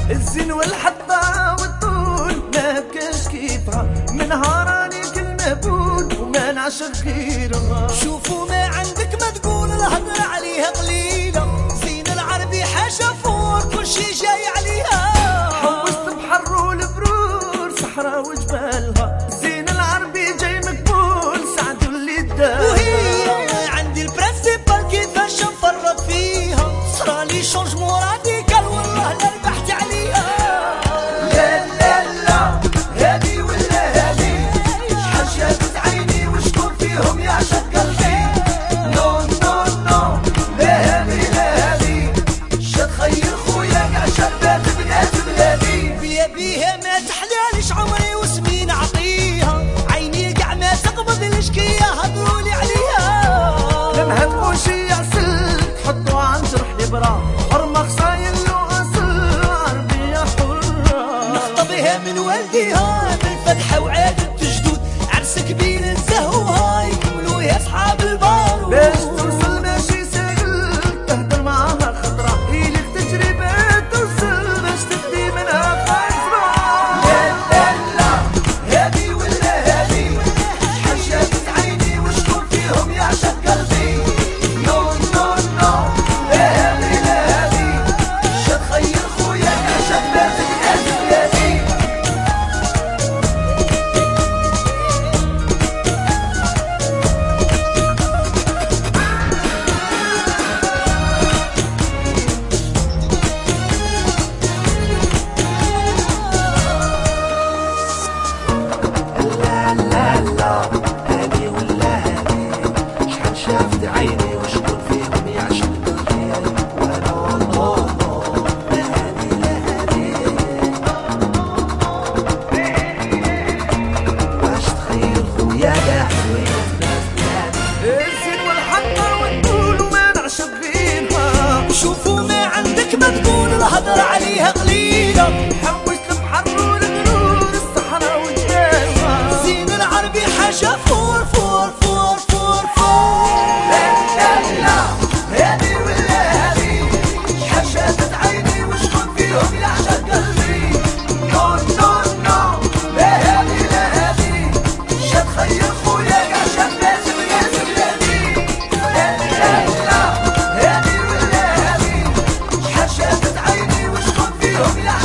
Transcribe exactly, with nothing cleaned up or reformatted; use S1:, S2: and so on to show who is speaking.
S1: الزين والحبة والطول ما بكاش كيفها، من هراني كل مهبول وما نعشق غيرها.
S2: شوفوا ما عندك ما تقول الهضرة عليها قليلة، زين العربي حاجة فور كل شي جاي عليها.
S1: حوست بحر والبرور صحراء وجبالها، زين العربي جاي مقبول سعد اللي دار.
S2: وهي عندي البرنسيبال كيفاش نفرط فيها، صرالي شونجمون راديكال والله لا ربحت عليها.
S1: لا لا لا هادي ولا هادي، شحال شافت عيني وشكون فيهم يعشق قلبي. نو نو نو لا هادي لا هادي، شاد خير خويا كاع شابات بنات بلادي.
S2: بيا بيها ما تحلالش عمري واسمي نعطيها، عيني كاع ما تقبض الشكية هضرولي عليها.
S1: لما هتبوشي عسل تحطوا عن جرح إبرة، حرمة خصايل لو أصل عربية حرة.
S2: نخطبها من والديها بالفتحة وعادة جدود، عرس كبير نزهوها يكملوها صحاب البارود.
S1: باش توصل ماشي ساهل تهدر معاها خطرة، إليك تجربة توصل باش تفدي منها خسرة. لا لا لا هادي ولا هادي، شحال شافت عيني وشكون فيهم يعشق قلبي. نو نو نو لا هادي لا هادي، شاد خير خويا كاع شابات بنات بلادي. لا لا لا هادي ولا هادي، شحال شافت عيني وشكون فيهم يعشق قلبي. ونو نو نو لا هادي لا هادي، واش تخيل خويا كاع حلوين بنات بلادي. الزين والحقة والطول وما نعشق غيرها.
S2: شوفوا ما عندك ما تقول الهضرة عليها قليلة،
S1: حوست البحر والبرور الصحراء وجبالها،
S2: زين العربي حاجة فور فور فور فور فور.
S1: لا لا لا هادي ولا هادي، شحال شافت عيني وشكون فيهم يعشق قلبي. نو نو نو لا هادي لا هادي، شاد خير خويا كاع شابات بنات بلادي. لا لا لا هادي ولا هادي، شحال شافت عيني وشكون فيهم يعشق